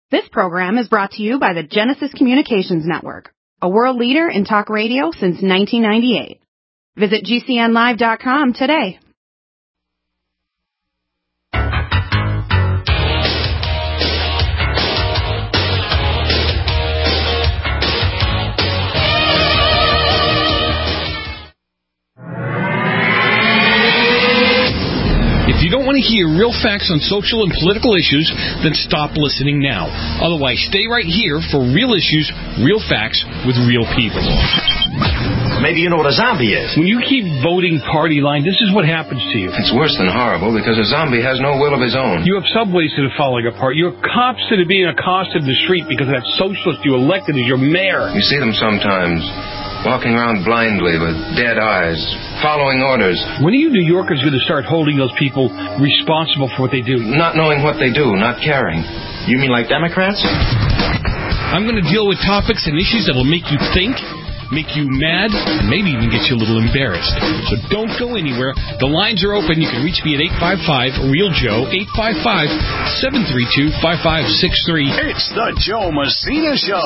This program is brought to you by the Genesis Communications Network, a world leader in talk radio since 1998. Visit GCNlive.com today. If you don't want to hear real facts on social and political issues, then stop listening now. Otherwise, stay right here for real issues, real facts, with real people. Maybe you know what a zombie is. When you keep voting party line, this is what happens to you. It's worse than horrible because a zombie has no will of his own. You have subways that are falling apart. You have cops that are being accosted in the street because that socialist you elected as your mayor. You see them sometimes walking around blindly with dead eyes, following orders. When are you New Yorkers going to start holding those people responsible for what they do? Not knowing what they do, not caring. You mean like Democrats? I'm going to deal with topics and issues that will make you think, make you mad, and maybe even get you a little embarrassed. So don't go anywhere. The lines are open. You can reach me at 855-REAL-JOE, 855-732-5563. It's the Joe Messina Show.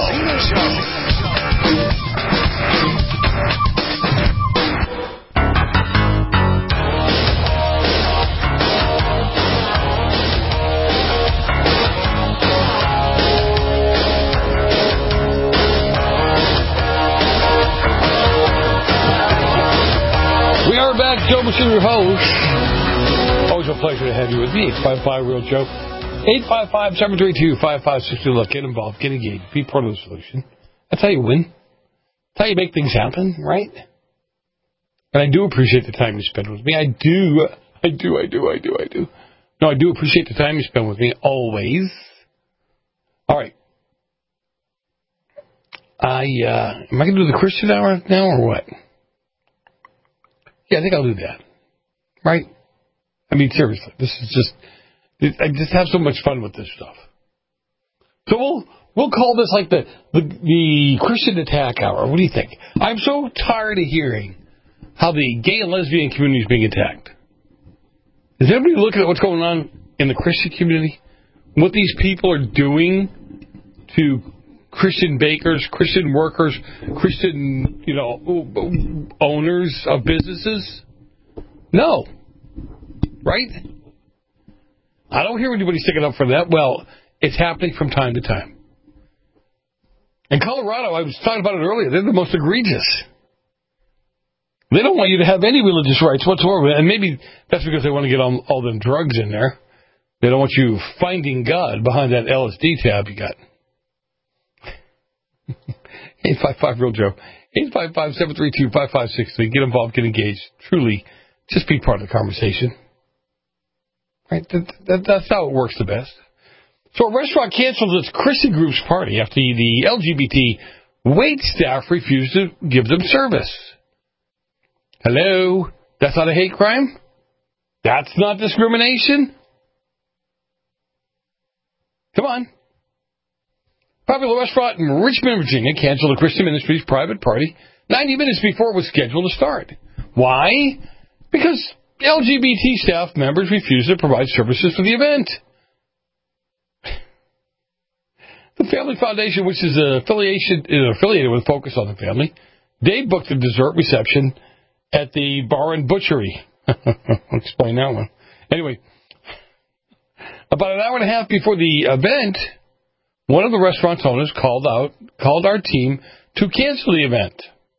We are back, Joe Messina, your host. Always a pleasure to have you with me. 855-REAL-JOE, 855-732-5563. Look, get involved, get engaged, be part of the solution. That's how you win. That's how you make things happen, right? And I do appreciate the time you spend with me. I do. No, I do appreciate the time you spend with me, always. All right. Am I going to do the Christian hour now or what? Yeah, I think I'll do that. Right? I mean, seriously, this is just, I just have so much fun with this stuff. So we'll call this like the Christian attack hour. What do you think? I'm so tired of hearing how the gay and lesbian community is being attacked. Is everybody looking at what's going on in the Christian community? What these people are doing to Christian bakers, Christian workers, Christian, owners of businesses? No. Right? I don't hear anybody sticking up for that. Well, it's happening from time to time. In Colorado, I was talking about it earlier, they're the most egregious. They don't want you to have any religious rights whatsoever. And maybe that's because they want to get all them drugs in there. They don't want you finding God behind that LSD tab you got. 855-REAL-JOE. 855-732-5563. Get involved, get engaged. Truly, just be part of the conversation. Right? That's how it works the best. So a restaurant canceled its Christian group's party after the LGBT wait staff refused to give them service. Hello? That's not a hate crime? That's not discrimination? Come on. Popular restaurant in Richmond, Virginia canceled a Christian Ministries private party 90 minutes before it was scheduled to start. Why? Because LGBT staff members refused to provide services for the event. The Family Foundation, which is affiliated with Focus on the Family, they booked a dessert reception at the Bar and Butchery. I'll explain that one. Anyway, about an hour and a half before the event, one of the restaurant's owners called our team to cancel the event.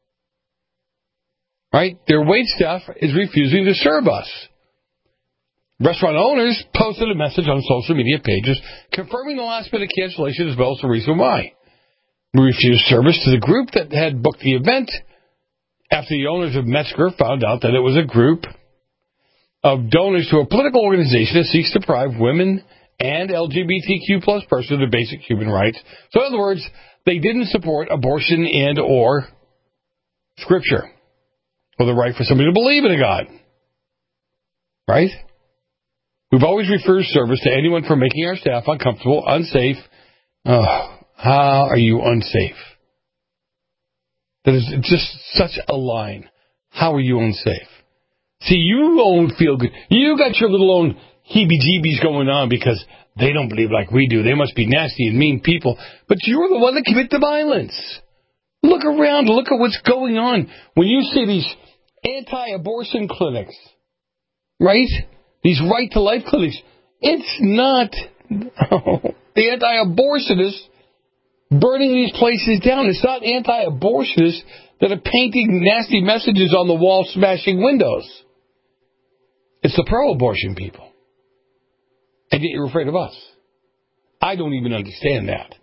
Right? Their wait staff is refusing to serve us. Restaurant owners posted a message on social media pages confirming the last-minute cancellation as well as the reason why. We refused service to the group that had booked the event after the owners of Metzger found out that it was a group of donors to a political organization that seeks to deprive women and LGBTQ plus persons of their basic human rights. So in other words, they didn't support abortion and or Scripture or the right for somebody to believe in a God. Right? We've always refused service to anyone for making our staff uncomfortable, unsafe. Oh, how are you unsafe? That is just such a line. How are you unsafe? See, you don't feel good. You got your little own heebie-jeebies going on because they don't believe like we do. They must be nasty and mean people. But you're the one that commit the violence. Look around. Look at what's going on. When you see these anti-abortion clinics, right? These right-to-life clinics, it's not the anti-abortionists burning these places down. It's not anti-abortionists that are painting nasty messages on the wall, smashing windows. It's the pro-abortion people. And yet you're afraid of us. I don't even understand that.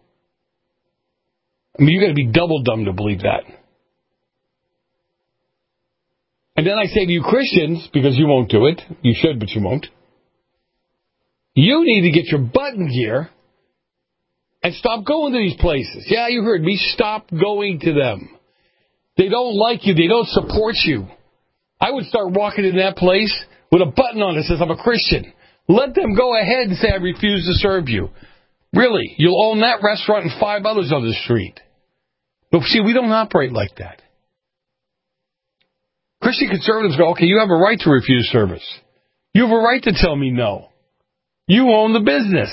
I mean, you got to be double dumb to believe that. And then I say to you Christians, because you won't do it, you should, but you won't, you need to get your butt in gear and stop going to these places. Yeah, you heard me. Stop going to them. They don't like you. They don't support you. I would start walking in that place with a button on it that says I'm a Christian. Let them go ahead and say I refuse to serve you. Really, you'll own that restaurant and 5 others on the street. But see, we don't operate like that. Christian conservatives go, okay, you have a right to refuse service. You have a right to tell me no. You own the business.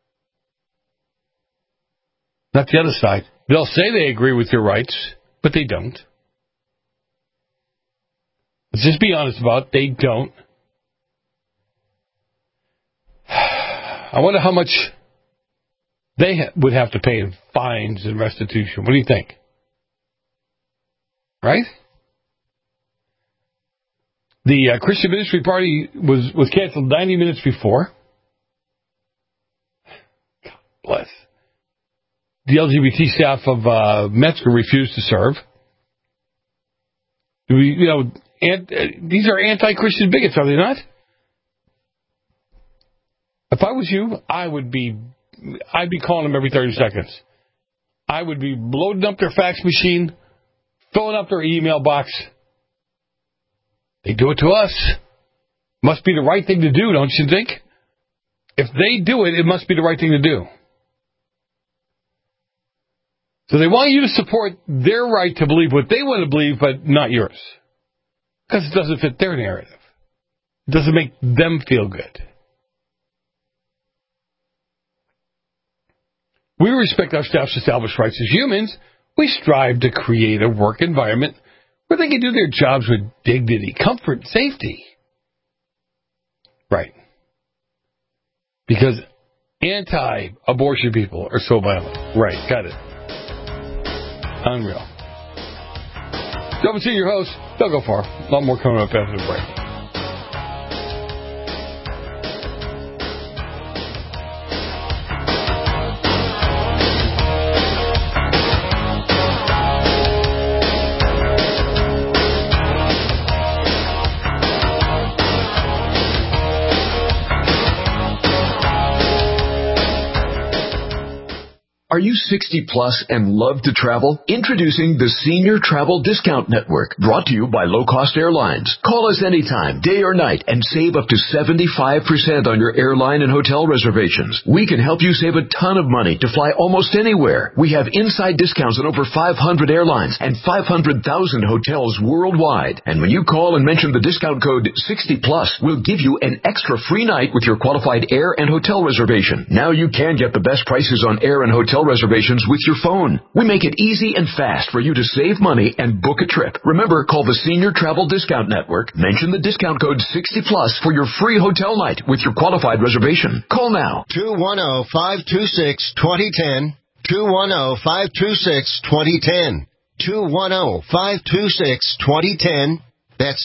Not the other side. They'll say they agree with your rights, but they don't. Let's just be honest about it. They don't. I wonder how much they would have to pay in fines and restitution. What do you think? Right? The Christian Ministry Party was canceled 90 minutes before. God bless. The LGBT staff of Metzger refused to serve. These are anti-Christian bigots, are they not? If I was you, I'd be calling them every 30 seconds. I would be loading up their fax machine, filling up their email box. They do it to us. Must be the right thing to do, don't you think? If they do it, it must be the right thing to do. So they want you to support their right to believe what they want to believe, but not yours. Because it doesn't fit their narrative. It doesn't make them feel good. We respect our staff's established rights as humans. We strive to create a work environment where they can do their jobs with dignity, comfort, and safety. Right. Because anti-abortion people are so violent. Right, got it. Unreal. Double C, your host. Don't go far. A lot more coming up after the break. Are you 60 plus and love to travel? Introducing the Senior Travel Discount Network, brought to you by Low Cost Airlines. Call us anytime, day or night, and save up to 75% on your airline and hotel reservations. We can help you save a ton of money to fly almost anywhere. We have inside discounts on over 500 airlines and 500,000 hotels worldwide. And when you call and mention the discount code 60 plus, we'll give you an extra free night with your qualified air and hotel reservation. Now you can get the best prices on air and hotel reservations with your phone. We make it easy and fast for you to save money and book a trip. Remember, call the Senior Travel Discount Network. Mention the discount code 60 plus for your free hotel night with your qualified reservation. Call now. 210-526-2010. 210-526-2010. 210-526-2010. That's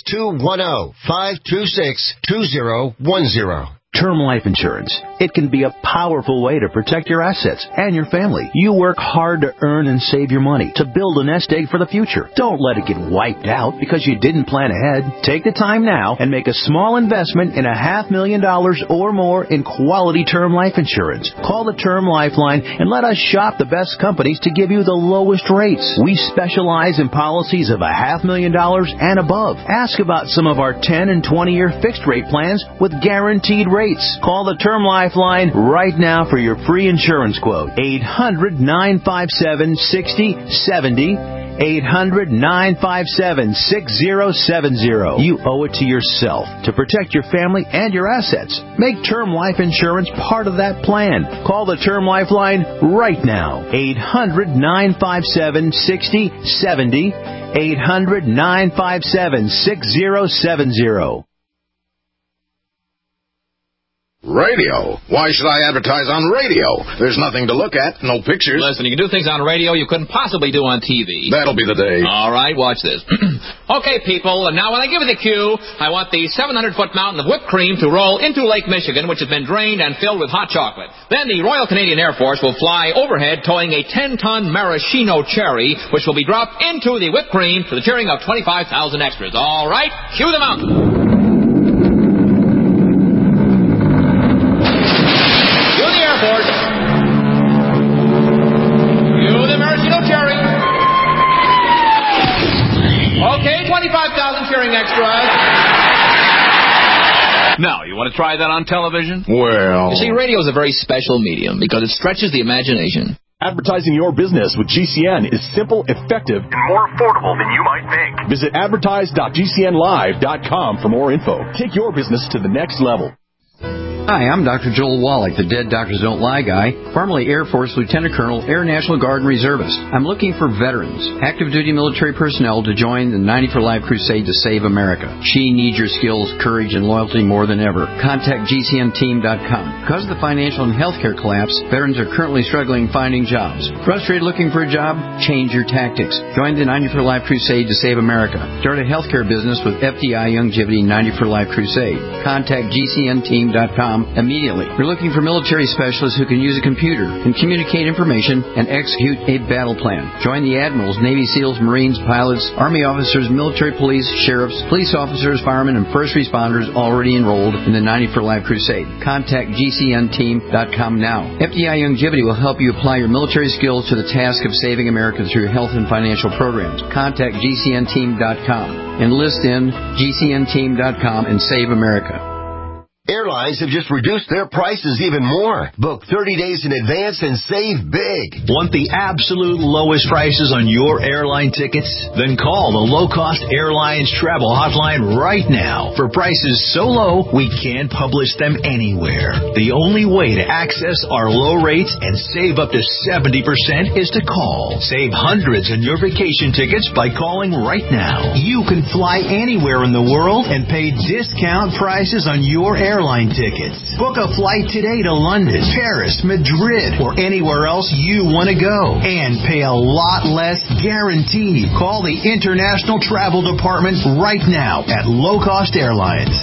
210-526-2010. Term life insurance. It can be a powerful way to protect your assets and your family. You work hard to earn and save your money to build a nest egg for the future. Don't let it get wiped out because you didn't plan ahead. Take the time now and make a small investment in $500,000 or more in quality term life insurance. Call the Term Lifeline and let us shop the best companies to give you the lowest rates. We specialize in policies of $500,000 and above. Ask about some of our 10 and 20-year fixed rate plans with guaranteed rates. Call the Term Lifeline right now for your free insurance quote. 800-957-6070. 800-957-6070. You owe it to yourself to protect your family and your assets. Make term life insurance part of that plan. Call the Term Life line right now. 800-957-6070. 800-957-6070. Radio? Why should I advertise on radio? There's nothing to look at, no pictures. Listen, you can do things on radio you couldn't possibly do on TV. That'll be the day. All right, watch this. Okay, people, and now when I give you the cue, I want the 700-foot mountain of whipped cream to roll into Lake Michigan, which has been drained and filled with hot chocolate. Then the Royal Canadian Air Force will fly overhead towing a 10-ton maraschino cherry, which will be dropped into the whipped cream to the cheering of 25,000 extras. All right, cue the mountain. Okay, 25,000 cheering extras. Now, you want to try that on television? Well... You see, radio is a very special medium because it stretches the imagination. Advertising your business with GCN is simple, effective, and more affordable than you might think. Visit advertise.gcnlive.com for more info. Take your business to the next level. Hi, I'm Dr. Joel Wallach, the Dead Doctors Don't Lie guy, formerly Air Force Lieutenant Colonel, Air National Guard and Reservist. I'm looking for veterans, active duty military personnel to join the 90 for Life crusade to save America. She needs your skills, courage, and loyalty more than ever. Contact GCNteam.com. Because of the financial and healthcare collapse, veterans are currently struggling finding jobs. Frustrated looking for a job? Change your tactics. Join the 90 for Life crusade to save America. Start a healthcare business with FDI Longevity 90 for Life crusade. Contact GCNteam.com immediately. We're looking for military specialists who can use a computer, can communicate information, and execute a battle plan. Join the admirals, Navy SEALs, Marines, pilots, Army officers, military police, sheriffs, police officers, firemen, and first responders already enrolled in the 90 for Life crusade. Contact GCNteam.com now. FDI Longevity will help you apply your military skills to the task of saving America through health and financial programs. Contact GCNteam.com. Enlist in GCNteam.com and save America. Airlines have just reduced their prices even more. Book 30 days in advance and save big. Want the absolute lowest prices on your airline tickets? Then call the Low Cost Airlines Travel Hotline right now. For prices so low, we can't publish them anywhere. The only way to access our low rates and save up to 70% is to call. Save hundreds on your vacation tickets by calling right now. You can fly anywhere in the world and pay discount prices on your airline tickets. Book a flight today to London, Paris, Madrid, or anywhere else you want to go. And pay a lot less guaranteed. Call the International Travel Department right now at Low Cost Airlines.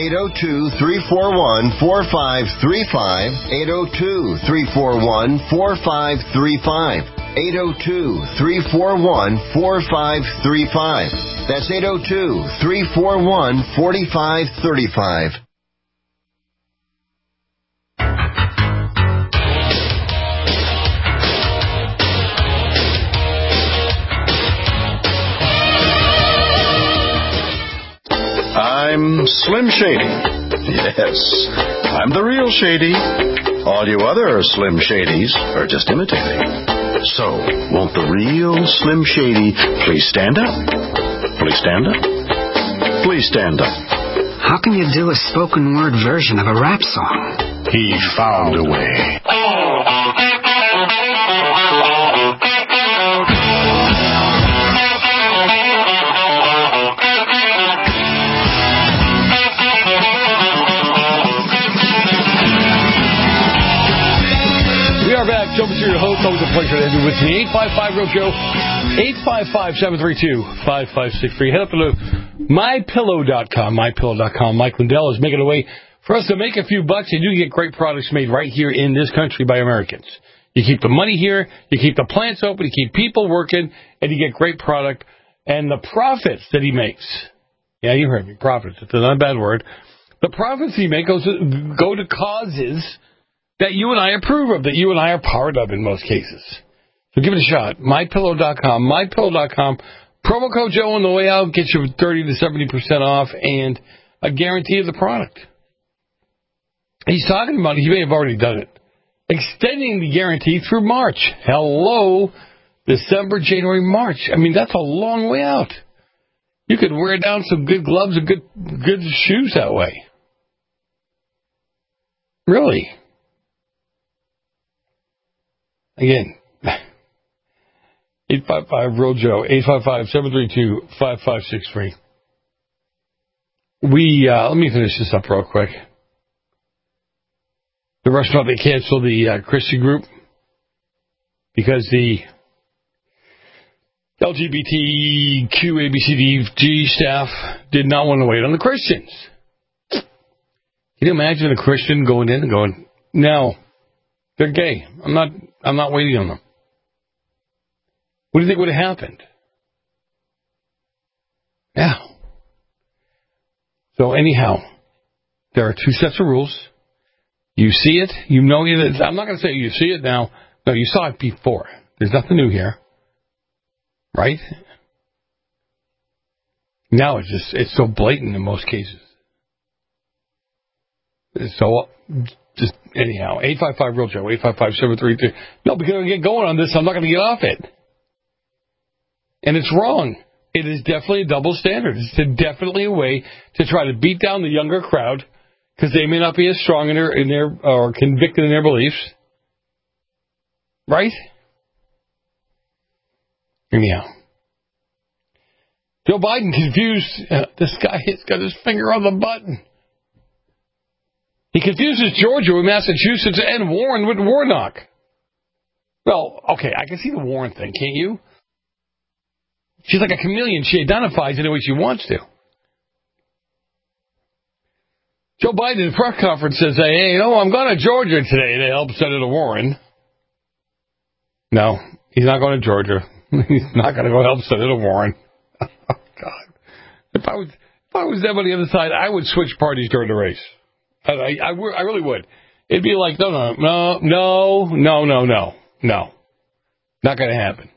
802-341-4535. 802-341-4535. 802-341-4535. That's 802-341-4535. I'm Slim Shady. Yes, I'm the real Shady. All you other Slim Shadys are just imitating. So, won't the real Slim Shady please stand up? Please stand up? Please stand up. How can you do a spoken word version of a rap song? He found a way. Joe Messina, your host. Always a pleasure to have you with me. 855-REAL-JOE, 855-732-5563. Head up to MyPillow.com. Mike Lindell is making a way for us to make a few bucks. You do get great products made right here in this country by Americans. You keep the money here, you keep the plants open, you keep people working, and you get great product. And the profits that he makes, yeah, you heard me, profits. It's not a bad word. The profits he makes go to causes that you and I approve of, that you and I are part of in most cases. So give it a shot. MyPillow.com. MyPillow.com. Promo code Joe on the way out gets you 30 to 70% off and a guarantee of the product. He's talking about, he may have already done it, extending the guarantee through March. Hello. December, January, March. I mean, that's a long way out. You could wear down some good gloves and good shoes that way. Really. Again, 855-REAL-JOE, 855-732-5563. Let me finish this up real quick. The restaurant, they canceled the Christian group because the LGBTQ ABCDG staff did not want to wait on the Christians. Can you imagine a Christian going in and going, no, they're gay. I'm not waiting on them. What do you think would have happened? Yeah. So anyhow, there are two sets of rules. You see it. You know it. I'm not going to say you see it now. No, you saw it before. There's nothing new here. Right? Now it's so blatant in most cases. So, just anyhow, 855-REAL-JOE, 855-732. No, because I get going on this, I'm not going to get off it. And it's wrong. It is definitely a double standard. It's definitely a way to try to beat down the younger crowd because they may not be as strong in their or convicted in their beliefs. Right? Anyhow. Joe Biden confused. This guy has got his finger on the button. He confuses Georgia with Massachusetts and Warren with Warnock. Well, okay, I can see the Warren thing, can't you? She's like a chameleon. She identifies any way she wants to. Joe Biden in a press conference says, hey, I'm going to Georgia today to help Senator Warren. No, he's not going to Georgia. He's not going to go help Senator Warren. Oh, God. If I was them on the other side, I would switch parties during the race. I really would. It'd be like, no. Not going to happen.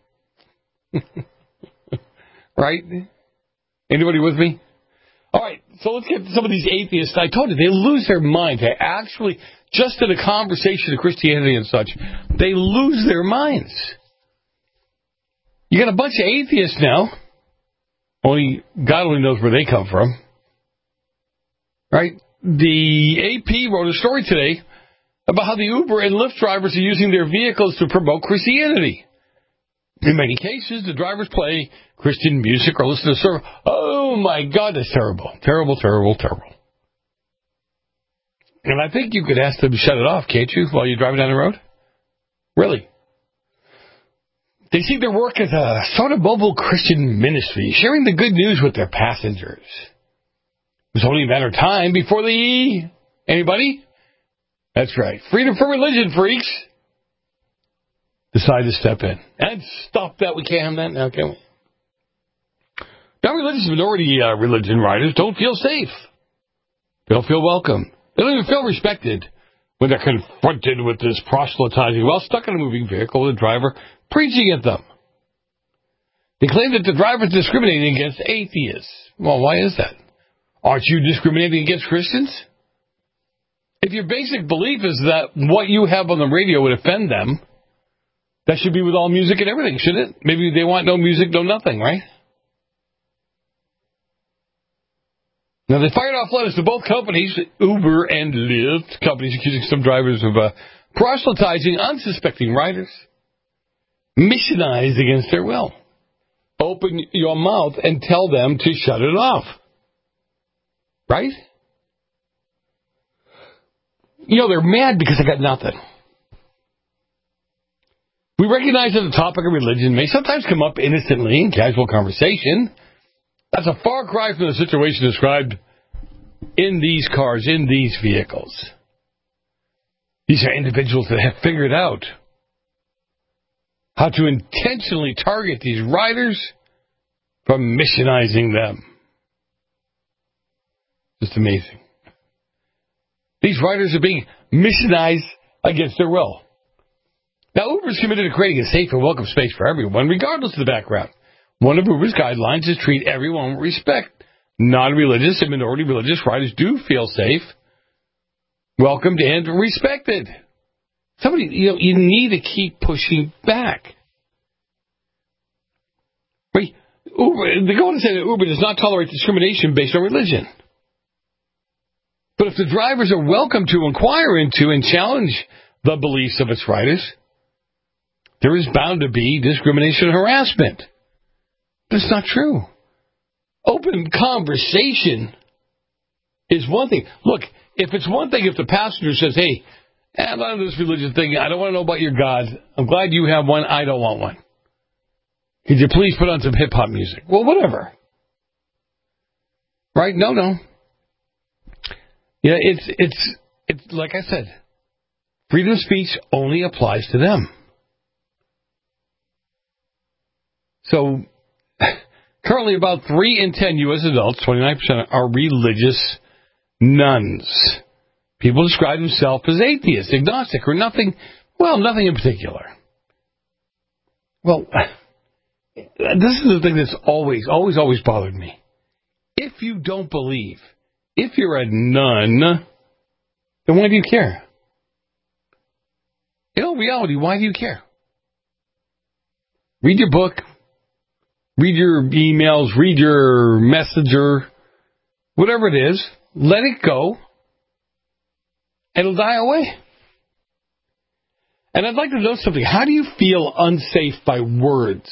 Right? Anybody with me? All right, so let's get to some of these atheists. I told you, they lose their mind. They actually, just in a conversation of Christianity and such, they lose their minds. You got a bunch of atheists now. God only knows where they come from. Right? The AP wrote a story today about how the Uber and Lyft drivers are using their vehicles to promote Christianity. In many cases, the drivers play Christian music or listen to sermon. Oh, my God, that's terrible. Terrible. And I think you could ask them to shut it off, can't you, while you're driving down the road? Really? They see their work as a sort of mobile Christian ministry, sharing the good news with their passengers. It was only a matter of time before anybody? That's right. Freedom for religion freaks decide to step in. And stop that. We can't have that now, can we? Now, religious minority religion riders don't feel safe. They don't feel welcome. They don't even feel respected when they're confronted with this proselytizing while stuck in a moving vehicle with a driver preaching at them. They claim that the driver is discriminating against atheists. Well, why is that? Aren't you discriminating against Christians? If your basic belief is that what you have on the radio would offend them, that should be with all music and everything, shouldn't it? Maybe they want no music, no nothing, right? Now, they fired off letters to both companies, Uber and Lyft, companies accusing some drivers of proselytizing unsuspecting riders, missionized against their will. Open your mouth and tell them to shut it off. Right? They're mad because they got nothing. We recognize that the topic of religion may sometimes come up innocently in casual conversation. That's a far cry from the situation described in these cars, in these vehicles. These are individuals that have figured out how to intentionally target these riders from missionizing them. Just amazing. These riders are being missionized against their will. Now, Uber is committed to creating a safe and welcome space for everyone, regardless of the background. One of Uber's guidelines is treat everyone with respect. Non-religious and minority religious riders do feel safe, welcomed, and respected. Somebody, you need to keep pushing back. Uber, they go on to say that Uber does not tolerate discrimination based on religion. But if the drivers are welcome to inquire into and challenge the beliefs of its riders, there is bound to be discrimination and harassment. That's not true. Open conversation is one thing. Look, if it's one thing if the passenger says, hey, I'm not into this religious thing. I don't want to know about your God. I'm glad you have one. I don't want one. Could you please put on some hip-hop music? Well, whatever. Right? No. Yeah, it's like I said, freedom of speech only applies to them. So, currently about 3 in 10 U.S. adults, 29%, are religious nuns. People describe themselves as atheist, agnostic, or nothing in particular. Well, this is the thing that's always bothered me. If you don't believe, if you're a nun, then why do you care? In reality, why do you care? Read your book, read your emails, read your messenger, whatever it is, let it go. It'll die away. And I'd like to know something. How do you feel unsafe by words?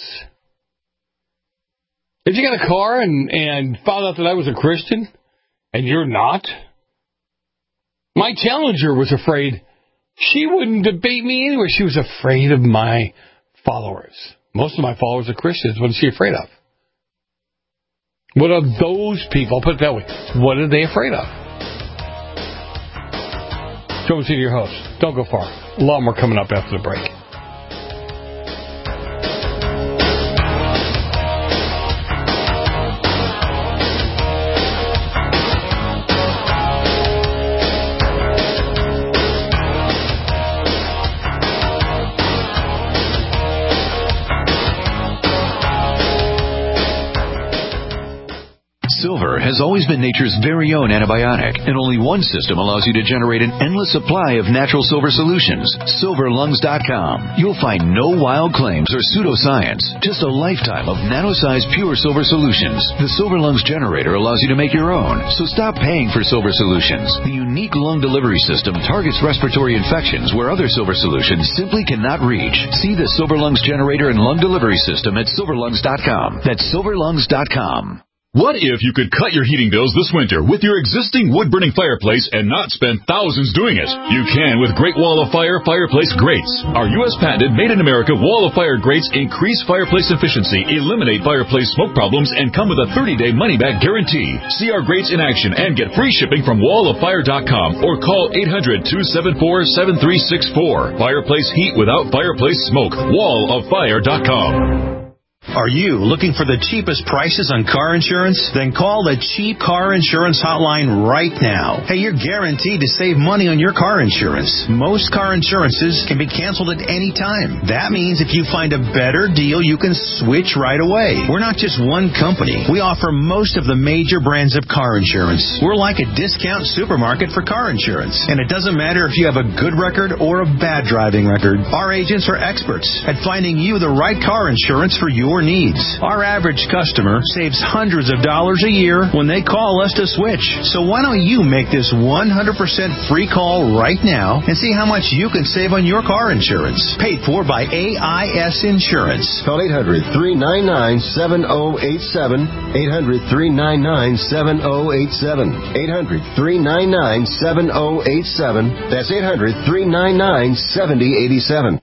If you got a car and found out that I was a Christian and you're not, my challenger was afraid she wouldn't debate me anywhere. She was afraid of my followers. Most of my followers are Christians. What is she afraid of? What are those people? I'll put it that way. What are they afraid of? Joe Messina, your host. Don't go far. A lot more coming up after the break. Silver has always been nature's very own antibiotic, and only one system allows you to generate an endless supply of natural silver solutions. SilverLungs.com. You'll find no wild claims or pseudoscience, just a lifetime of nano-sized pure silver solutions. The Silver Lungs generator allows you to make your own, so stop paying for silver solutions. The unique lung delivery system targets respiratory infections where other silver solutions simply cannot reach. See the Silver Lungs generator and lung delivery system at SilverLungs.com. That's SilverLungs.com. What if you could cut your heating bills this winter with your existing wood-burning fireplace and not spend thousands doing it? You can with Great Wall of Fire fireplace grates. Our U.S. patented made-in-America Wall of Fire grates increase fireplace efficiency, eliminate fireplace smoke problems, and come with a 30-day money-back guarantee. See our grates in action and get free shipping from walloffire.com or call 800-274-7364. Fireplace heat without fireplace smoke. walloffire.com. Are you looking for the cheapest prices on car insurance? Then call the Cheap Car Insurance Hotline right now. Hey, you're guaranteed to save money on your car insurance. Most car insurances can be canceled at any time. That means if you find a better deal, you can switch right away. We're not just one company. We offer most of the major brands of car insurance. We're like a discount supermarket for car insurance. And it doesn't matter if you have a good record or a bad driving record. Our agents are experts at finding you the right car insurance for your needs. Our average customer saves hundreds of dollars a year when they call us to switch. So why don't you make this 100% free call right now and see how much you can save on your car insurance. Paid for by AIS Insurance. Call 800-399-7087. 800-399-7087. 800-399-7087. That's 800-399-7087.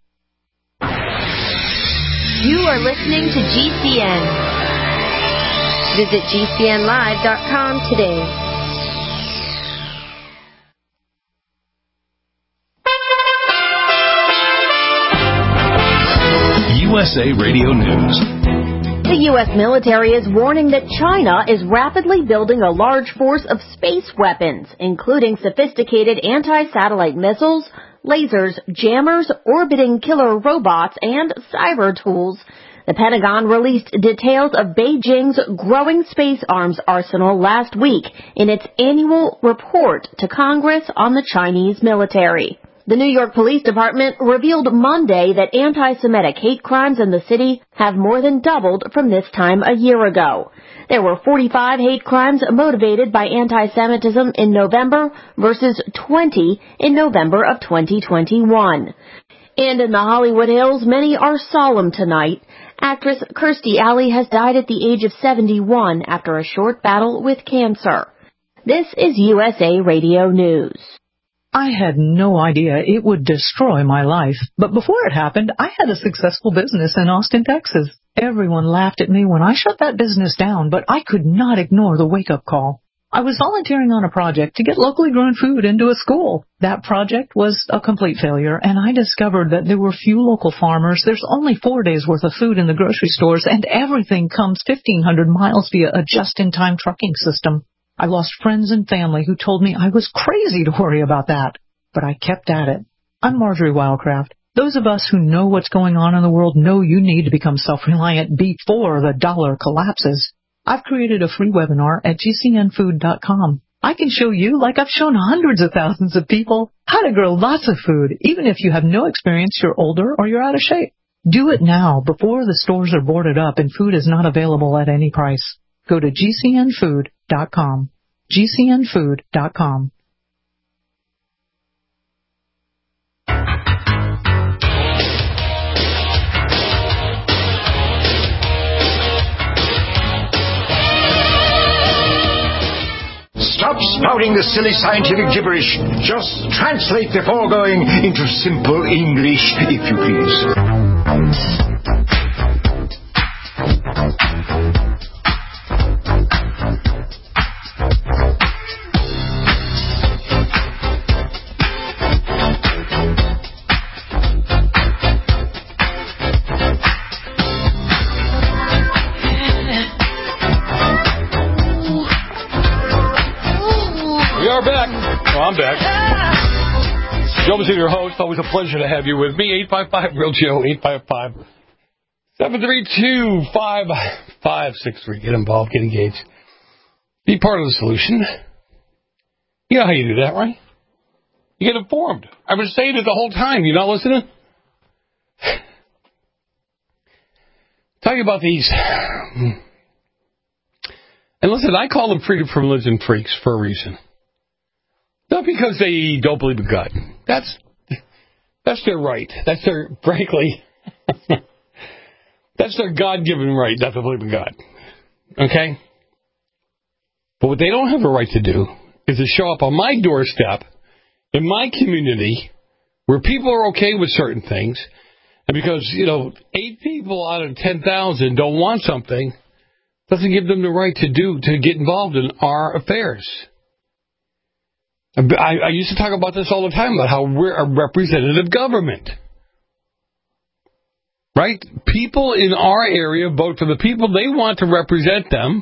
You are listening to GCN. Visit GCNlive.com today. USA Radio News. The U.S. military is warning that China is rapidly building a large force of space weapons, including sophisticated anti-satellite missiles, lasers, jammers, orbiting killer robots, and cyber tools. The Pentagon released details of Beijing's growing space arms arsenal last week in its annual report to Congress on the Chinese military. The New York Police Department revealed Monday that anti-Semitic hate crimes in the city have more than doubled from this time a year ago. There were 45 hate crimes motivated by anti-Semitism in November versus 20 in November of 2021. And in the Hollywood Hills, many are solemn tonight. Actress Kirstie Alley has died at the age of 71 after a short battle with cancer. This is USA Radio News. I had no idea it would destroy my life, but before it happened, I had a successful business in Austin, Texas. Everyone laughed at me when I shut that business down, but I could not ignore the wake-up call. I was volunteering on a project to get locally grown food into a school. That project was a complete failure, and I discovered that there were few local farmers. There's only 4 days' worth of food in the grocery stores, and everything comes 1,500 miles via a just-in-time trucking system. I lost friends and family who told me I was crazy to worry about that, but I kept at it. I'm Marjorie Wildcraft. Those of us who know what's going on in the world know you need to become self-reliant before the dollar collapses. I've created a free webinar at gcnfood.com. I can show you, like I've shown hundreds of thousands of people, how to grow lots of food, even if you have no experience, you're older, or you're out of shape. Do it now before the stores are boarded up and food is not available at any price. Go to gcnfood.com. gcnfood.com. Stop spouting the silly scientific gibberish. Just translate the foregoing into simple English, if you please. I'm back. Joe Messina, your host. Always a pleasure to have you with me. 855-REAL-JOE, 855-732-5563. Get involved, get engaged. Be part of the solution. You know how you do that, right? You get informed. I was saying it the whole time. You not listening? Talking about these. And listen, I call them freedom from religion freaks for a reason. Not because they don't believe in God. That's their right. That's their, frankly, that's their God-given right not to believe in God. Okay? But what they don't have a right to do is to show up on my doorstep in my community where people are okay with certain things, and because, 8 people out of 10,000 don't want something, doesn't give them the right to get involved in our affairs. I used to talk about this all the time, about how we're a representative government. Right? People in our area vote for the people they want to represent them.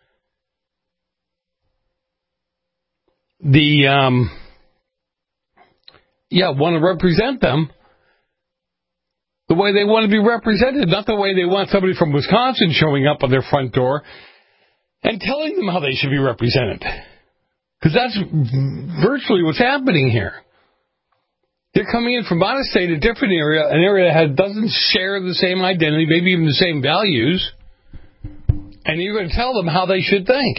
Want to represent them the way they want to be represented, not the way they want somebody from Wisconsin showing up on their front door and telling them how they should be represented. Because that's virtually what's happening here. They're coming in from out of state, a different area, an area that doesn't share the same identity, maybe even the same values, and you're going to tell them how they should think.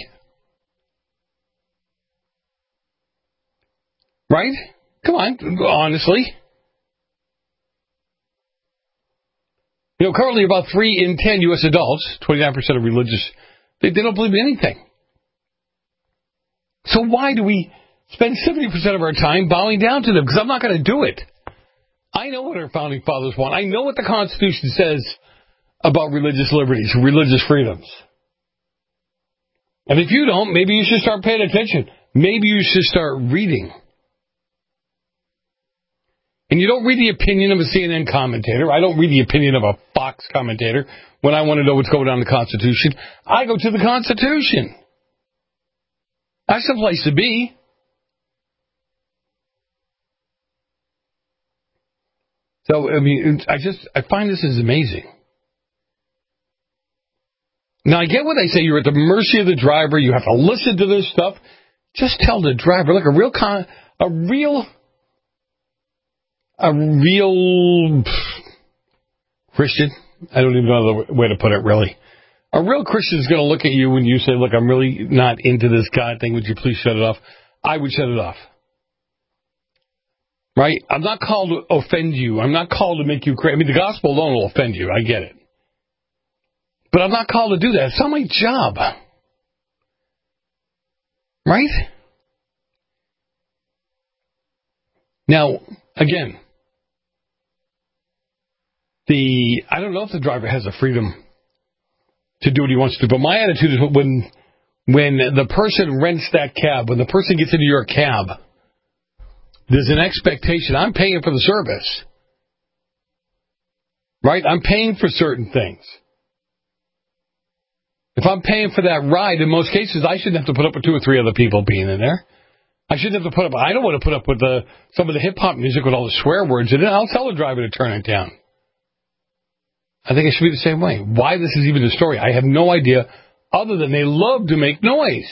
Right? Come on, honestly. Currently about 3 in 10 U.S. adults, 29% of religious, they don't believe in anything. So why do we spend 70% of our time bowing down to them? Because I'm not going to do it. I know what our founding fathers want. I know what the Constitution says about religious liberties, religious freedoms. And if you don't, maybe you should start paying attention. Maybe you should start reading. And you don't read the opinion of a CNN commentator. I don't read the opinion of a Fox commentator when I want to know what's going on in the Constitution. I go to the Constitution. That's the place to be. So, I find this is amazing. Now, I get what they say. You're at the mercy of the driver. You have to listen to this stuff. Just tell the driver, look, a real a real Christian, I don't even know the way to put it, really. A real Christian is going to look at you when you say, look, I'm really not into this God thing. Would you please shut it off? I would shut it off. Right? I'm not called to offend you. I'm not called to make you crazy. I mean, the gospel alone will offend you. I get it. But I'm not called to do that. It's not my job. Right? Now, again, I don't know if the driver has the freedom to do what he wants to do, but my attitude is when the person rents that cab, when the person gets into your cab, there's an expectation. I'm paying for the service. Right? I'm paying for certain things. If I'm paying for that ride, in most cases, I shouldn't have to put up with 2 or 3 other people being in there. I shouldn't have to put up. I don't want to put up with some of the hip-hop music with all the swear words in it. I'll tell the driver to turn it down. I think it should be the same way. Why this is even a story, I have no idea, other than they love to make noise.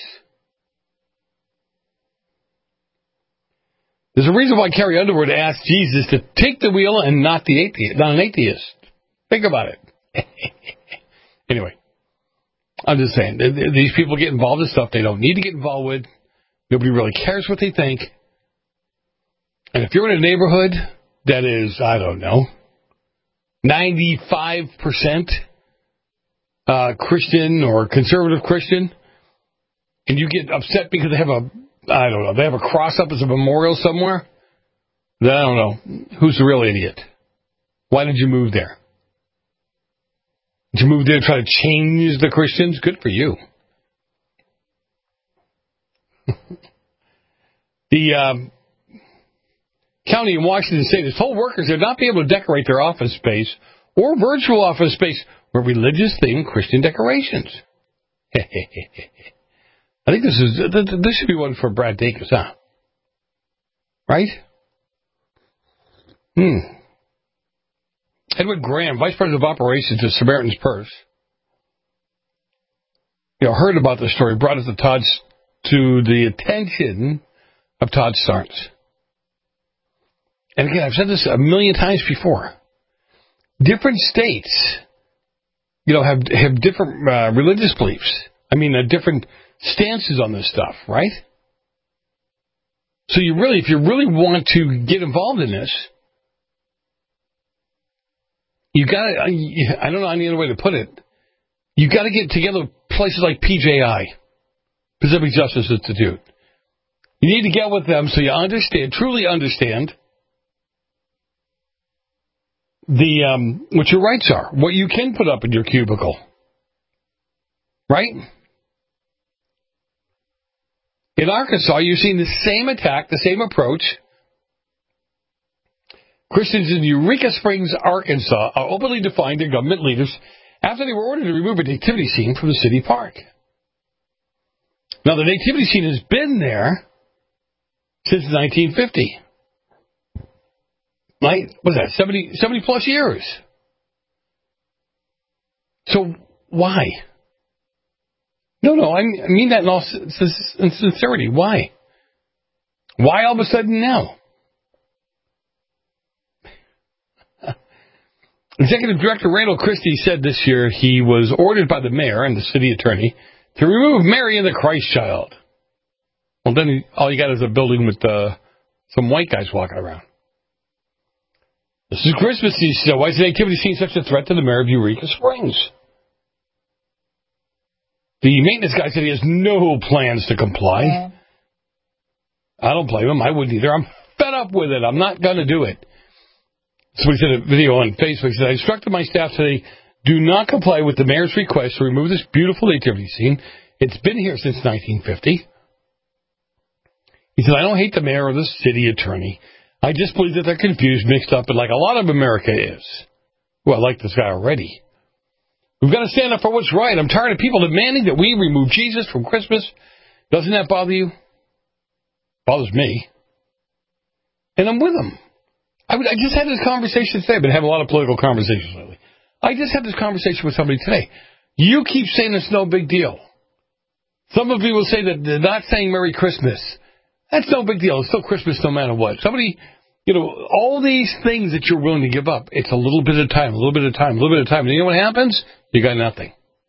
There's a reason why Carrie Underwood asked Jesus to take the wheel and not an atheist. Think about it. Anyway, I'm just saying, these people get involved in stuff they don't need to get involved with. Nobody really cares what they think. And if you're in a neighborhood that is, I don't know, 95% Christian or conservative Christian, and you get upset because they have a cross up as a memorial somewhere, then I don't know. Who's the real idiot? Why did you move there? Did you move there to try to change the Christians? Good for you. The county in Washington State has told workers they'll not be able to decorate their office space or virtual office space with religious-themed Christian decorations. I think this should be one for Brad Dacus, huh? Right? Edward Graham, Vice President of Operations at Samaritan's Purse, heard about the story, brought it to the attention of Todd Starnes. And again, I've said this a million times before. Different states, have different religious beliefs. I mean, different stances on this stuff, right? So if you really want to get involved in this, you got to, I don't know any other way to put it, you got to get together with places like PJI, Pacific Justice Institute. You need to get with them so you truly understand what your rights are, what you can put up in your cubicle. Right? In Arkansas, you're seeing the same attack, the same approach. Christians in Eureka Springs, Arkansas, are openly defined their government leaders after they were ordered to remove a nativity scene from the city park. Now, the nativity scene has been there since 1950. Right? What's that, 70 plus years? So, why? No, I mean that in all sincerity. Why? Why all of a sudden now? Executive Director Randall Christie said this year he was ordered by the mayor and the city attorney to remove Mary and the Christ child. Well, then all you got is a building with some white guys walking around. This is Christmas season, so why is the nativity scene such a threat to the mayor of Eureka Springs? The maintenance guy said he has no plans to comply. I don't blame him. I wouldn't either. I'm fed up with it. I'm not going to do it. So he said a video on Facebook. He said, I instructed my staff today, do not comply with the mayor's request to remove this beautiful nativity scene. It's been here since 1950. He said, I don't hate the mayor or the city attorney. I just believe that they're confused, mixed up, and like a lot of America is. Well, I like this guy already. We've got to stand up for what's right. I'm tired of people demanding that we remove Jesus from Christmas. Doesn't that bother you? Bothers me. And I'm with them. I just had this conversation today. I've been having a lot of political conversations lately. I just had this conversation with somebody today. You keep saying it's no big deal. Some of you will say that they're not saying Merry Christmas. That's no big deal. It's still Christmas no matter what. Somebody all these things that you're willing to give up, it's a little bit of time, a little bit of time, a little bit of time. And you know what happens? You got nothing.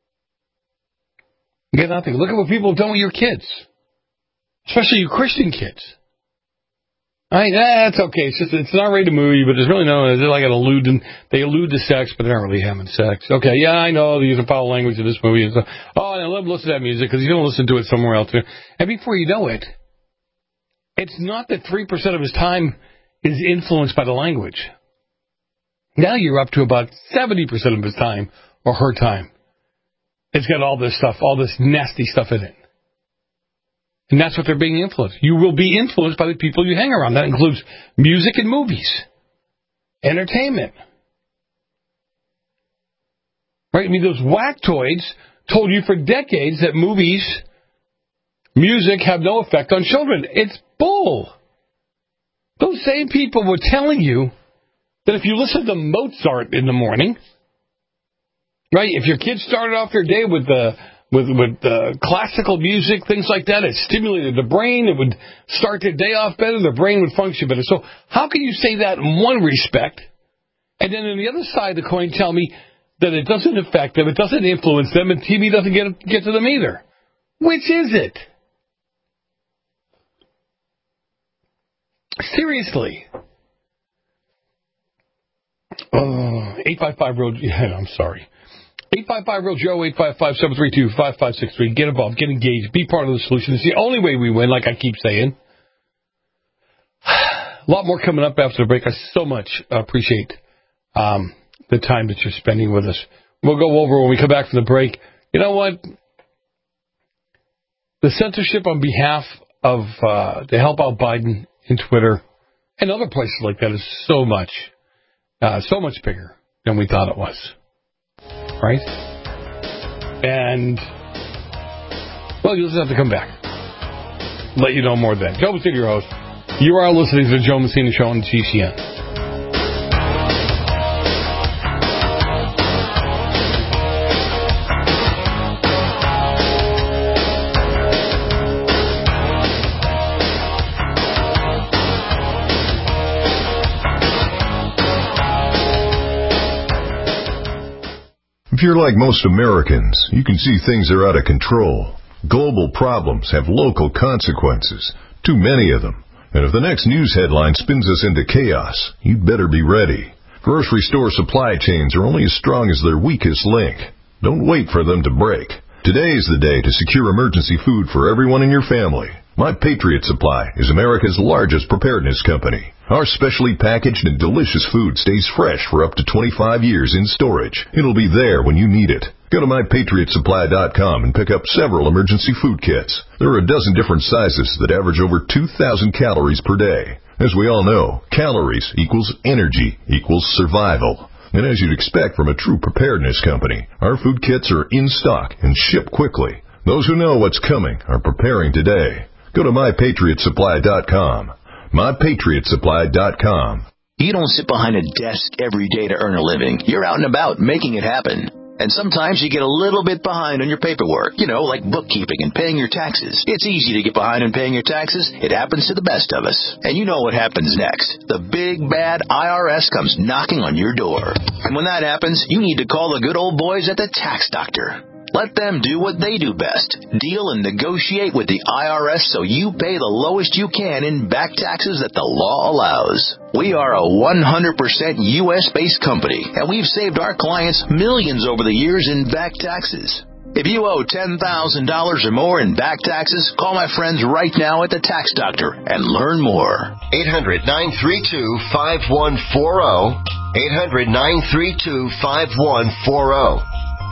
You got nothing. Look at what people have done with your kids, especially your Christian kids. That's okay. It's an R-rated movie, but there's really they allude to sex, but they're not really having sex. Okay, yeah, I know they use a foul language in this movie. And stuff. Oh, and let him listen to that music because he's going to listen to it somewhere else. And before you know it, it's not that 3% of his time is influenced by the language. Now you're up to about 70% of his time or her time. It's got all this stuff, all this nasty stuff in it. And that's what they're being influenced. You will be influenced by the people you hang around. That includes music and movies, entertainment. Right? I mean, those whacktoids told you for decades that movies, music have no effect on children. It's bull. Those same people were telling you that if you listen to Mozart in the morning, right, if your kids started off their day with classical music, things like that, it stimulated the brain, it would start their day off better, their brain would function better. So how can you say that in one respect, and then on the other side of the coin tell me that it doesn't affect them, it doesn't influence them, and TV doesn't get to them either? Which is it? Seriously. 855 Road. Yeah, I'm sorry. 855 Real Joe, 855-732-5563. Get involved, get engaged, be part of the solution. It's the only way we win, like I keep saying. A lot more coming up after the break. I so much appreciate the time that you're spending with us. We'll go over when we come back from the break. You know what? The censorship on behalf of to help out Biden in Twitter and other places like that is so much bigger than we thought it was. Right? And, well, you'll just have to come back. Let you know more then. Joe Messina, your host. You are listening to the Joe Messina Show on GCN. If you're like most Americans, you can see things are out of control. Global problems have local consequences, too many of them. And if the next news headline spins us into chaos, you'd better be ready. Grocery store supply chains are only as strong as their weakest link. Don't wait for them to break. Today is the day to secure emergency food for everyone in your family. My Patriot Supply is America's largest preparedness company. Our specially packaged and delicious food stays fresh for up to 25 years in storage. It'll be there when you need it. Go to MyPatriotSupply.com and pick up several emergency food kits. There are a dozen different sizes that average over 2,000 calories per day. As we all know, calories equals energy equals survival. And as you'd expect from a true preparedness company, our food kits are in stock and ship quickly. Those who know what's coming are preparing today. Go to MyPatriotSupply.com. MyPatriotSupply.com. You don't sit behind a desk every day to earn a living. You're out and about making it happen. And sometimes you get a little bit behind on your paperwork, like bookkeeping and paying your taxes. It's easy to get behind on paying your taxes. It happens to the best of us. And you know what happens next. The big, bad IRS comes knocking on your door. And when that happens, you need to call the good old boys at the Tax Doctor. Let them do what they do best. Deal and negotiate with the IRS so you pay the lowest you can in back taxes that the law allows. We are a 100% U.S.-based company, and we've saved our clients millions over the years in back taxes. If you owe $10,000 or more in back taxes, call my friends right now at the Tax Doctor and learn more. 800-932-5140. 800-932-5140.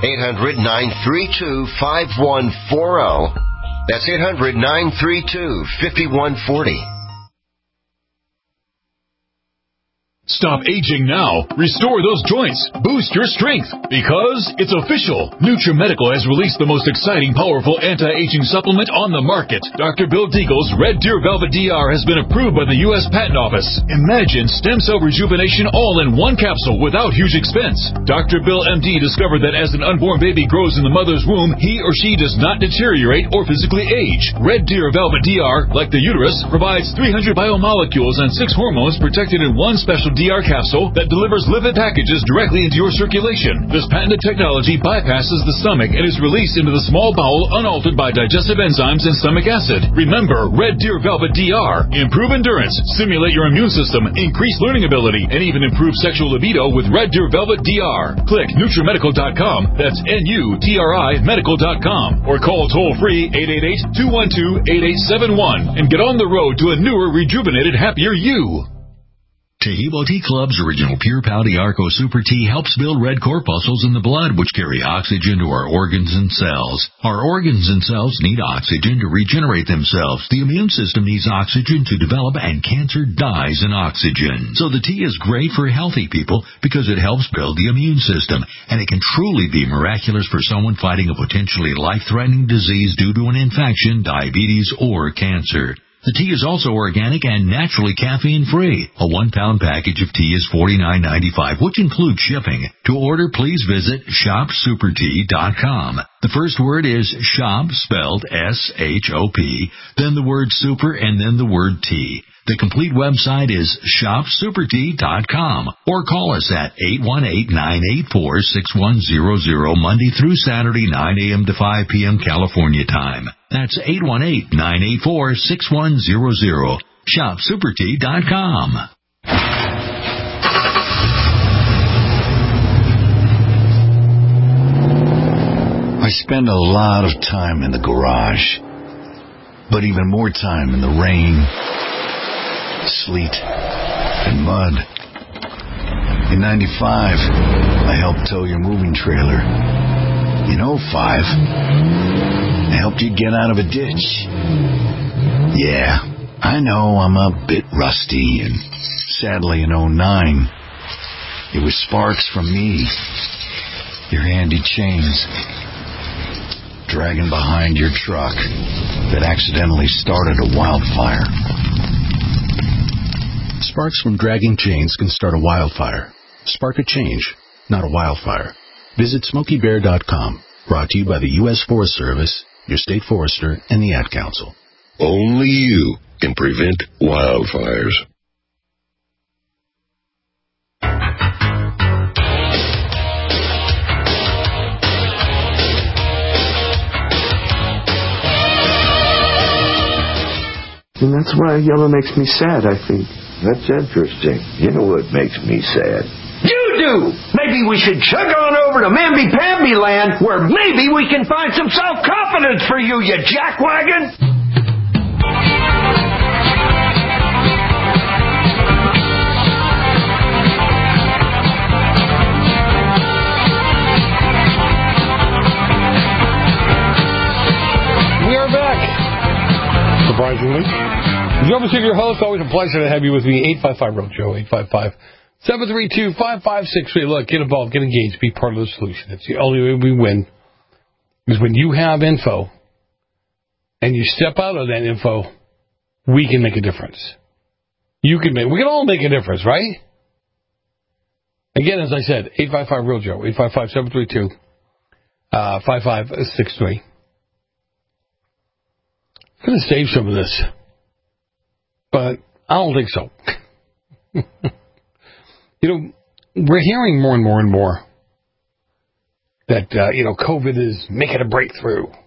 800-932-5140. That's 800-932-5140. Stop aging now. Restore those joints. Boost your strength. Because it's official. NutriMedical has released the most exciting, powerful anti-aging supplement on the market. Dr. Bill Deagle's Red Deer Velvet DR has been approved by the U.S. Patent Office. Imagine stem cell rejuvenation all in one capsule without huge expense. Dr. Bill MD discovered that as an unborn baby grows in the mother's womb, he or she does not deteriorate or physically age. Red Deer Velvet DR, like the uterus, provides 300 biomolecules and 6 hormones protected in one special DR capsule that delivers lipid packages directly into your circulation. This patented technology bypasses the stomach and is released into the small bowel unaltered by digestive enzymes and stomach acid. Remember, Red Deer Velvet DR. Improve endurance, stimulate your immune system, increase learning ability, and even improve sexual libido with Red Deer Velvet DR. Click NutriMedical.com, that's NUTRI Medical.com, or call toll-free 888-212-8871 and get on the road to a newer, rejuvenated, happier you. Tahibo Tea Club's original Pure Pau Arco Super Tea helps build red corpuscles in the blood, which carry oxygen to our organs and cells. Our organs and cells need oxygen to regenerate themselves. The immune system needs oxygen to develop, and cancer dies in oxygen. So the tea is great for healthy people because it helps build the immune system, and it can truly be miraculous for someone fighting a potentially life-threatening disease due to an infection, diabetes, or cancer. The tea is also organic and naturally caffeine-free. A 1-pound package of tea is $49.95, which includes shipping. To order, please visit shopsupertea.com. The first word is shop, spelled S-H-O-P, then the word super, and then the word tea. The complete website is shopsupertea.com, or call us at 818-984-6100 Monday through Saturday, 9 a.m. to 5 p.m. California time. That's 818-984-6100. shopsupertea.com. I spend a lot of time in the garage, but even more time in the rain, sleet, and mud. In 95, I helped tow your moving trailer. In 05, I helped you get out of a ditch. Yeah, I know I'm a bit rusty, and sadly in 09, it was sparks from me, your handy chains, dragging behind your truck that accidentally started a wildfire. Sparks from dragging chains can start a wildfire. Spark a change, not a wildfire. Visit SmokeyBear.com. Brought to you by the U.S. Forest Service, your state forester, and the Ad Council. Only you can prevent wildfires. And that's why yellow makes me sad, I think. That's interesting. You know what makes me sad? You do! Maybe we should chug on over to Mamby-Pamby land, where maybe we can find some self-confidence for you, you jackwagon! We are back. Surprisingly. Joe Messina, your host. Always a pleasure to have you with me. 855-REAL-JOE, 855-732-5563. Look, get involved, get engaged, be part of the solution. It's the only way we win. Because when you have info and you step out of that info, we can make a difference. We can all make a difference, right? Again, as I said, 855-REAL-JOE, 855-732-5563. I'm going to save some of this, but I don't think so. We're hearing more and more and more that, COVID is making a breakthrough. All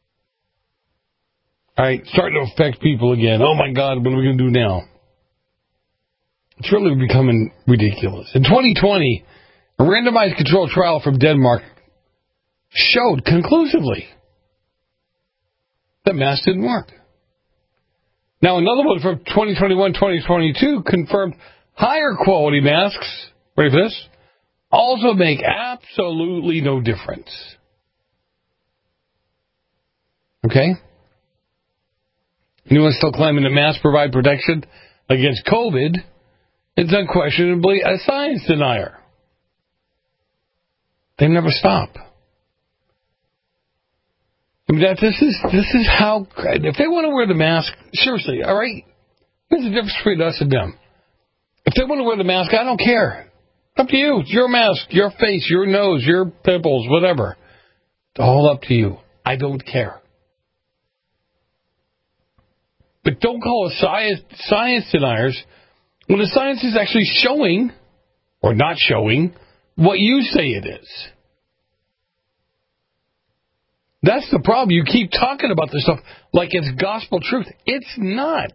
right, starting to affect people again. Oh, my God, what are we going to do now? It's really becoming ridiculous. In 2020, a randomized controlled trial from Denmark showed conclusively that masks didn't work. Now, another one from 2021-2022 confirmed higher quality masks, ready for this, also make absolutely no difference. Okay? Anyone still claiming that masks provide protection against COVID is unquestionably a science denier. They never stop. I mean, this is how, if they want to wear the mask, seriously, all right? There's a difference between us and them. If they want to wear the mask, I don't care. Up to you. It's your mask, your face, your nose, your pimples, whatever. It's all up to you. I don't care. But don't call us science deniers when the science is actually showing, or not showing, what you say it is. That's the problem. You keep talking about this stuff like it's gospel truth. It's not.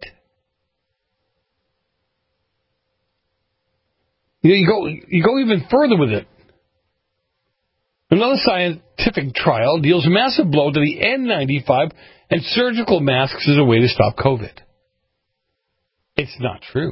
You go even further with it. Another scientific trial deals a massive blow to the N95 and surgical masks as a way to stop COVID. It's not true.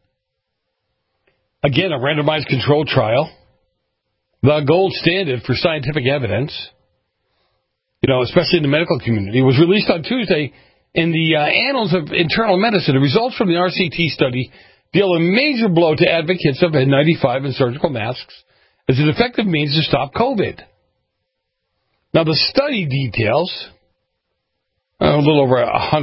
Again, a randomized controlled trial, the gold standard for scientific evidence, especially in the medical community, was released on Tuesday in the Annals of Internal Medicine. The results from the RCT study deal a major blow to advocates of N95 and surgical masks as an effective means to stop COVID. Now, the study details a little over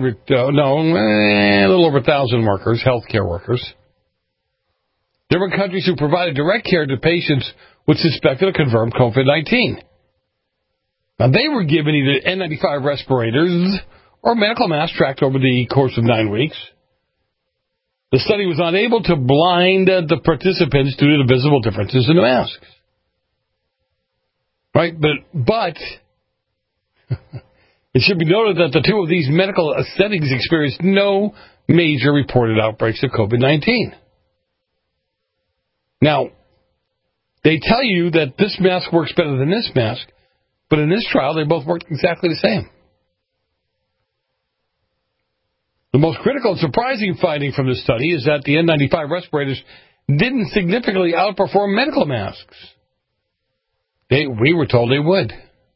1,000 workers, healthcare workers. There were countries who provided direct care to patients with suspected or confirmed COVID-19. Now, they were given either N95 respirators or medical masks tracked over the course of 9 weeks. The study was unable to blind the participants due to the visible differences in the masks. Right? But it should be noted that the two of these medical settings experienced no major reported outbreaks of COVID-19. Now, they tell you that this mask works better than this mask, but in this trial, they both worked exactly the same. The most critical and surprising finding from this study is that the N95 respirators didn't significantly outperform medical masks. We were told they would.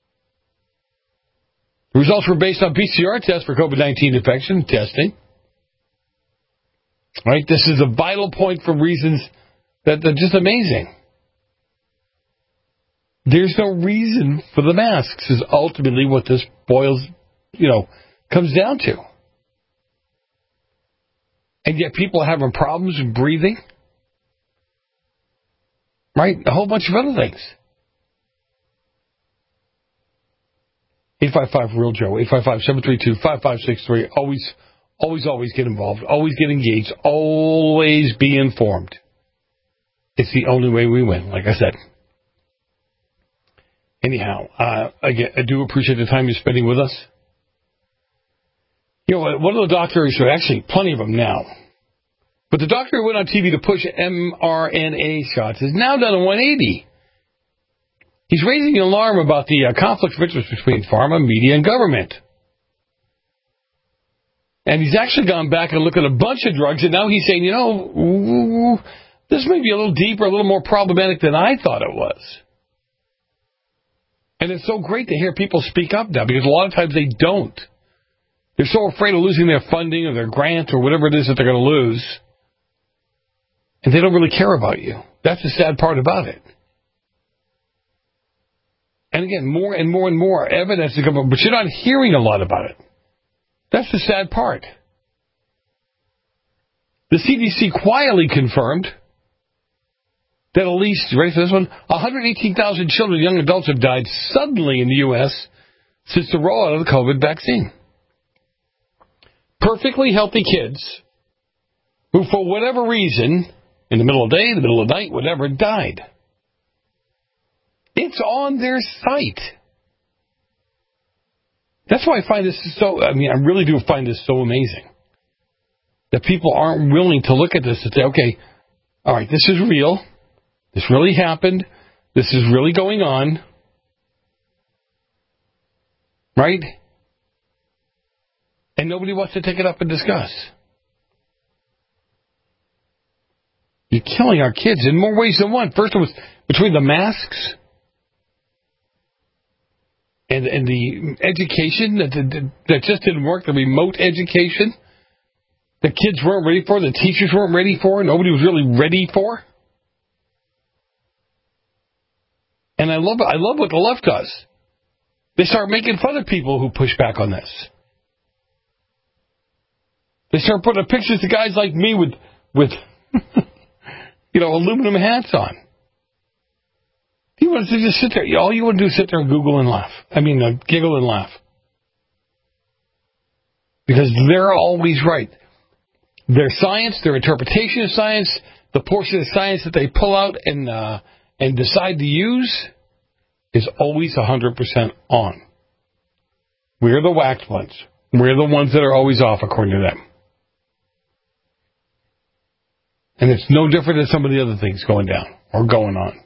The results were based on PCR tests for COVID-19 infection testing. Right? This is a vital point for reasons that are just amazing. There's no reason for the masks is ultimately what this comes down to. And yet people are having problems with breathing. Right? A whole bunch of other things. 855-REAL-JOE, 855-732-5563. Always get involved. Always get engaged. Always be informed. It's the only way we win, like I said. Anyhow, again, I do appreciate the time you're spending with us. One of the doctors, or actually plenty of them now, but the doctor who went on TV to push mRNA shots has now done a 180. He's raising an alarm about the conflict of interest between pharma, media, and government. And he's actually gone back and looked at a bunch of drugs, and now he's saying, this may be a little deeper, a little more problematic than I thought it was. And it's so great to hear people speak up now, because a lot of times they don't. They're so afraid of losing their funding or their grant or whatever it is that they're going to lose. And they don't really care about you. That's the sad part about it. And again, more and more and more evidence to come up, but you're not hearing a lot about it. That's the sad part. The CDC quietly confirmed that at least, ready for this one, 118,000 children and young adults have died suddenly in the U.S. since the rollout of the COVID vaccine. Perfectly healthy kids who, for whatever reason, in the middle of the day, the middle of the night, whatever, died. It's on their site. That's why I find this I really do find this so amazing. That people aren't willing to look at this and say, okay, all right, this is real. This really happened. This is really going on. Right? And nobody wants to take it up and discuss. You're killing our kids in more ways than one. First, it was between the masks and the education that just didn't work, the remote education. the kids weren't ready for, the teachers weren't ready for, nobody was really ready for. And I love what the left does. They start making fun of people who push back on this. They start putting pictures of guys like me with aluminum hats on. You want to just sit there. All you want to do is sit there and Google and laugh. Giggle and laugh. Because they're always right. Their science, their interpretation of science, the portion of science that they pull out and decide to use is always 100% on. We're the whacked ones. We're the ones that are always off, according to them. And it's no different than some of the other things going down or going on.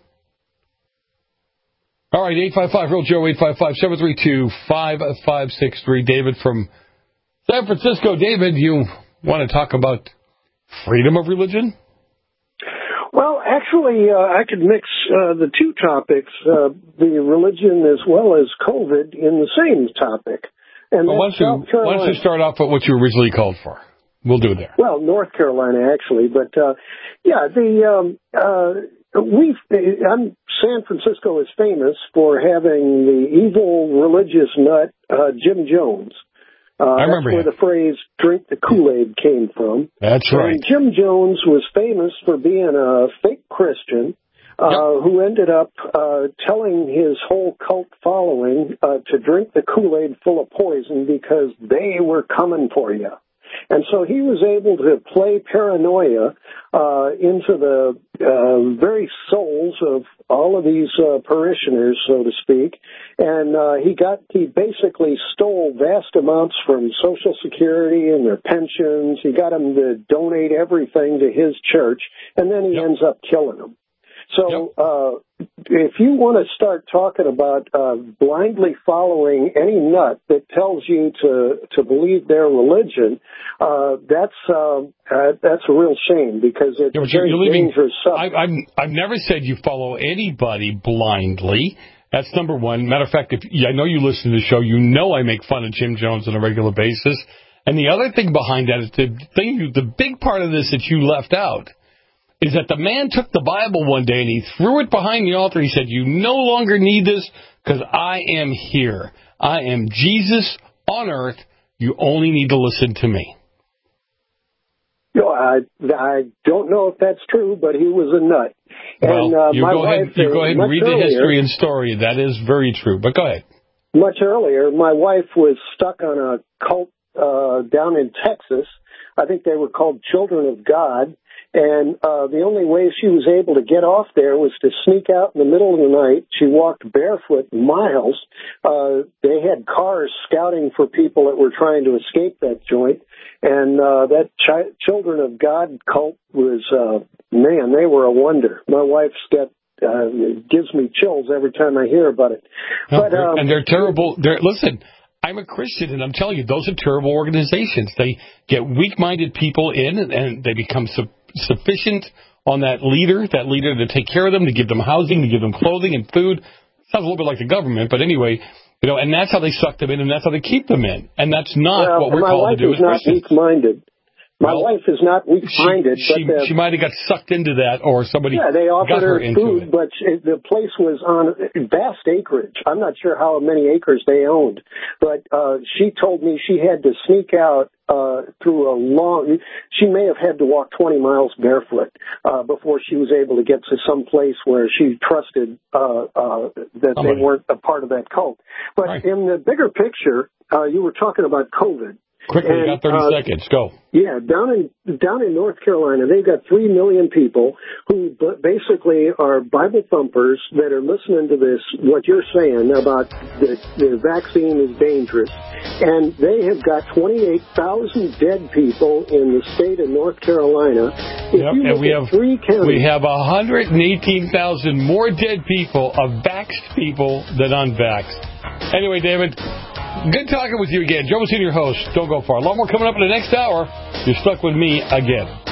All right, 855-REAL-JOE, 855-732-5563. David from San Francisco. David, you want to talk about freedom of religion? Well, actually, I could mix the two topics, the religion as well as COVID, in the same topic. And why don't you start off with what you originally called for? We'll do it there. Well, North Carolina, actually. But, San Francisco is famous for having the evil religious nut, Jim Jones. I remember that's where the phrase "drink the Kool-Aid" came from. That's right. And Jim Jones was famous for being a fake Christian who ended up telling his whole cult following to drink the Kool-Aid full of poison because they were coming for you. And so he was able to play paranoia into the very souls of all of these parishioners, so to speak. And he basically stole vast amounts from Social Security and their pensions. He got them to donate everything to his church, and then he ends up killing them. So if you want to start talking about blindly following any nut that tells you to believe their religion, that's a real shame because it's very dangerous stuff. I've never said you follow anybody blindly. That's number one. Matter of fact, I know you listen to the show. You know I make fun of Jim Jones on a regular basis. And the other thing behind that is the big part of this that you left out is that the man took the Bible one day and he threw it behind the altar. He said, "You no longer need this because I am here. I am Jesus on earth. You only need to listen to me." I don't know if that's true, but he was a nut. Well, and you go ahead and read the history and story. That is very true. But go ahead. Much earlier, my wife was stuck on a cult down in Texas. I think they were called Children of God. And the only way she was able to get off there was to sneak out in the middle of the night. She walked barefoot miles. They had cars scouting for people that were trying to escape that joint. And that Children of God cult was, they were a wonder. My wife's got gives me chills every time I hear about it. And they're terrible. Listen, I'm a Christian, and I'm telling you, those are terrible organizations. They get weak-minded people in, and they become sufficient on that leader to take care of them, to give them housing, to give them clothing and food. Sounds a little bit like the government, but anyway, and that's how they suck them in, and that's how they keep them in. And that's not what we're called to do as Christians. Weak-minded. My wife is not weak-minded. She might have got sucked into that, or somebody they offered got her into food, it. But the place was on vast acreage. I'm not sure how many acres they owned, but she told me she had to sneak out through a long. She may have had to walk 20 miles barefoot before she was able to get to some place where she trusted that they weren't a part of that cult. But in the bigger picture, you were talking about COVID. Quickly, you got 30 seconds. Go. Yeah, down in North Carolina, they've got 3 million people who basically are Bible thumpers that are listening to this, what you're saying about the vaccine is dangerous. And they have got 28,000 dead people in the state of North Carolina. And we have 118,000 more dead people of vaxxed people than unvaxxed. Anyway, David, good talking with you again. Joe Messina, your host. Don't go far. A lot more coming up in the next hour. You're stuck with me again.